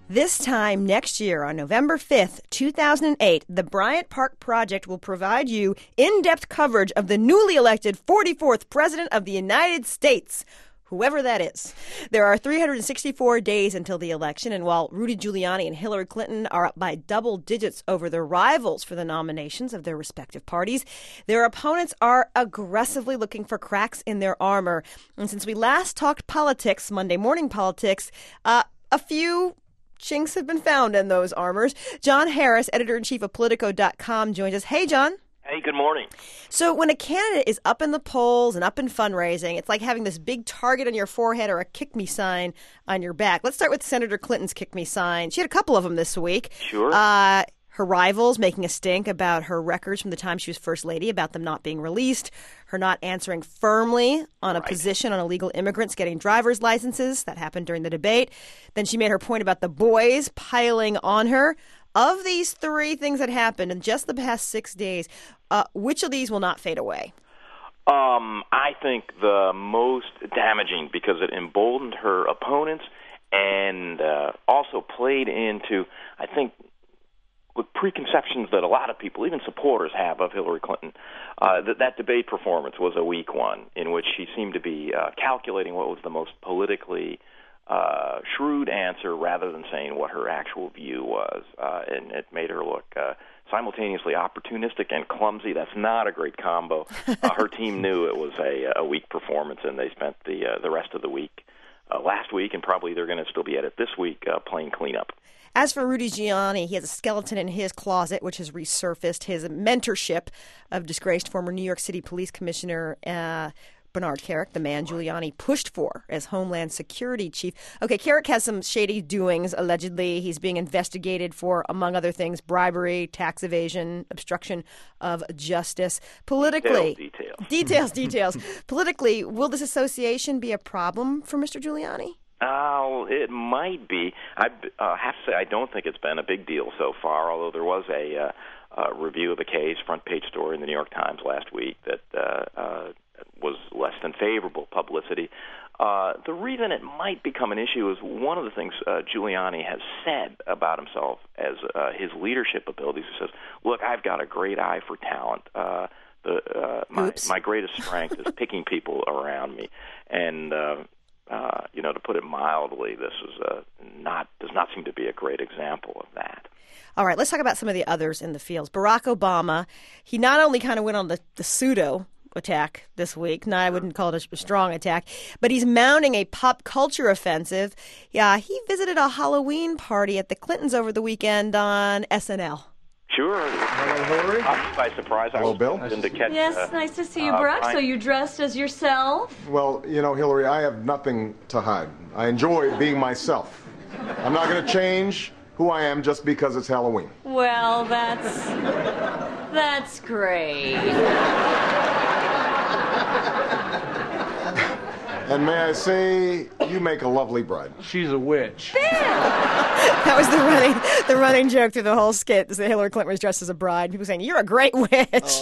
This time next year, on November 5th, 2008, the Bryant Park Project will provide you in-depth coverage of the newly elected 44th President of the United States, whoever that is. There are 364 days until the election, and while Rudy Giuliani and Hillary Clinton are up by double digits over their rivals for the nominations of their respective parties, their opponents are aggressively looking for cracks in their armor. And since we last talked politics, Monday Morning Politics, a few chinks have been found in those armors. John Harris, editor-in-chief of Politico.com, joins us. Hey, John. Hey, good morning. So when a candidate is up in the polls and up in fundraising, it's like having this big target on your forehead or a kick-me sign on your back. Let's start with Senator Clinton's kick-me sign. She had a couple of them this week. Sure. Her rivals making a stink about her records from the time she was First Lady, about them not being released, her not answering firmly on a position on illegal immigrants getting driver's licenses. That happened during the debate. Then she made her point about the boys piling on her. Of these three things that happened in just the past 6 days, which of these will not fade away? I think the most damaging, because it emboldened her opponents and also played into, I think, with preconceptions that a lot of people, even supporters, have of Hillary Clinton. That debate performance was a weak one, in which she seemed to be calculating what was the most politically shrewd answer rather than saying what her actual view was. And it made her look simultaneously opportunistic and clumsy. That's not a great combo. Her team knew it was a weak performance, and they spent the rest of the week, last week, and probably they're going to still be at it this week, playing cleanup. As for Rudy Giuliani, he has a skeleton in his closet, which has resurfaced his mentorship of disgraced former New York City Police Commissioner Bernard Kerik, the man Giuliani pushed for as Homeland Security Chief. Okay, Kerik has some shady doings, allegedly. He's being investigated for, among other things, bribery, tax evasion, obstruction of justice. Politically, details. Politically, will this association be a problem for Mr. Giuliani? It might be. I have to say I don't think it's been a big deal so far, although there was a review of the case, front page story in the New York Times last week that was less than favorable publicity. The reason it might become an issue is one of the things Giuliani has said about himself as his leadership abilities. He says, look, I've got a great eye for talent. My greatest strength is picking people around me. And to put it mildly, this is does not seem to be a great example of that. All right, let's talk about some of the others in the fields. Barack Obama, he not only kind of went on the pseudo attack this week. No, I wouldn't call it a strong attack, but he's mounting a pop culture offensive. Yeah, he visited a Halloween party at the Clintons over the weekend on SNL. Sure. Hello, Hillary. By surprise. Hello, Bill. Yes, nice to see you, Barack. So you dressed as yourself? Well, Hillary, I have nothing to hide. I enjoy being myself. I'm not going to change who I am just because it's Halloween. Well, that's great. And may I say, you make a lovely bride. She's a witch. That was the running joke through the whole skit, is that Hillary Clinton was dressed as a bride. People saying, you're a great witch.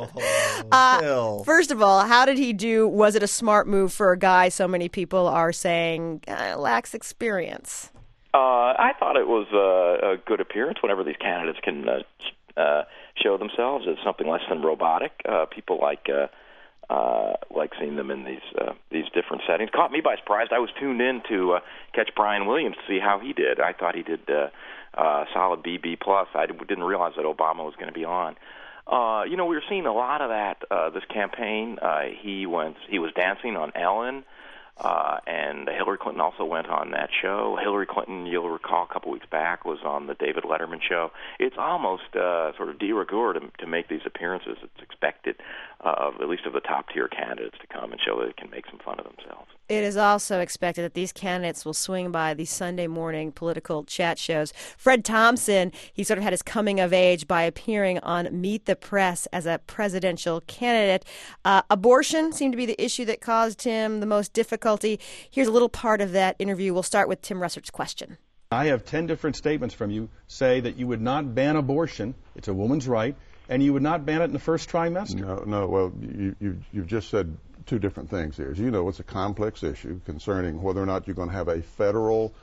First of all, how did he do? Was it a smart move for a guy so many people are saying lacks experience? I thought it was a good appearance whenever these candidates can show themselves as something less than robotic. People like seeing them in these different settings. Caught me by surprise. I was tuned in to catch Brian Williams to see how he did. I thought he did solid B+. I didn't realize that Obama was going to be on. We were seeing a lot of that this campaign. He was dancing on Ellen. And Hillary Clinton also went on that show. Hillary Clinton, you'll recall, a couple weeks back, was on the David Letterman show. It's almost sort of de rigueur to make these appearances. It's expected, at least of the top-tier candidates, to come and show that they can make some fun of themselves. It is also expected that these candidates will swing by these Sunday morning political chat shows. Fred Thompson, he sort of had his coming of age by appearing on Meet the Press as a presidential candidate. Abortion seemed to be the issue that caused him the most difficulty. Here's a little part of that interview. We'll start with Tim Russert's question. I have 10 different statements from you say that you would not ban abortion. It's a woman's right. And you would not ban it in the first trimester. No. Well, you've just said two different things here. As you know, it's a complex issue concerning whether or not you're going to have a federal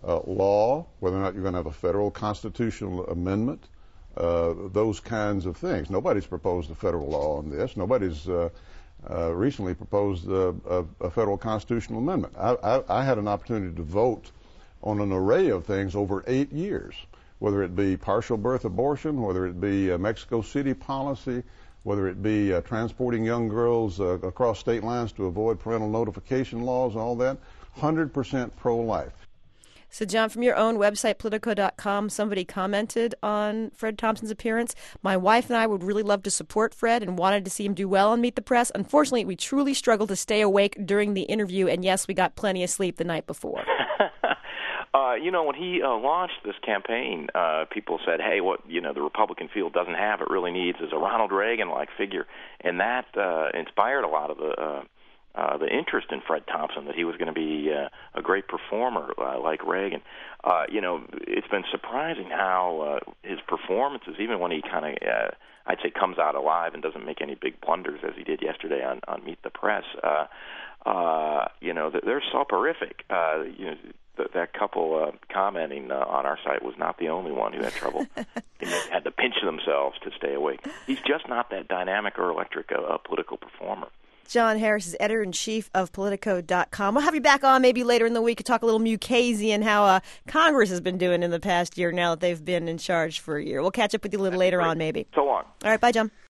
law, whether or not you're going to have a federal constitutional amendment, those kinds of things. Nobody's proposed a federal law on this. Nobody's recently proposed a federal constitutional amendment. I had an opportunity to vote on an array of things over 8 years, whether it be partial birth abortion, whether it be Mexico City policy, whether it be transporting young girls across state lines to avoid parental notification laws and all that, 100% pro-life. So, John, from your own website, Politico.com, somebody commented on Fred Thompson's appearance. My wife and I would really love to support Fred and wanted to see him do well on Meet the Press. Unfortunately, we truly struggled to stay awake during the interview, and yes, we got plenty of sleep the night before. When he launched this campaign, people said, hey, what the Republican field doesn't have, it really needs is a Ronald Reagan-like figure. And that inspired a lot of the interest in Fred Thompson, that he was going to be a great performer like Reagan. It's been surprising how his performances, even when he kind of, I'd say, comes out alive and doesn't make any big blunders as he did yesterday on Meet the Press, they're soporific. That couple commenting on our site was not the only one who had trouble. They had to pinch themselves to stay awake. He's just not that dynamic or electric a political performer. John Harris is editor-in-chief of Politico.com. We'll have you back on maybe later in the week to talk a little Mukasey and how Congress has been doing in the past year now that they've been in charge for a year. We'll catch up with you a little later on maybe. So long. All right, bye, John.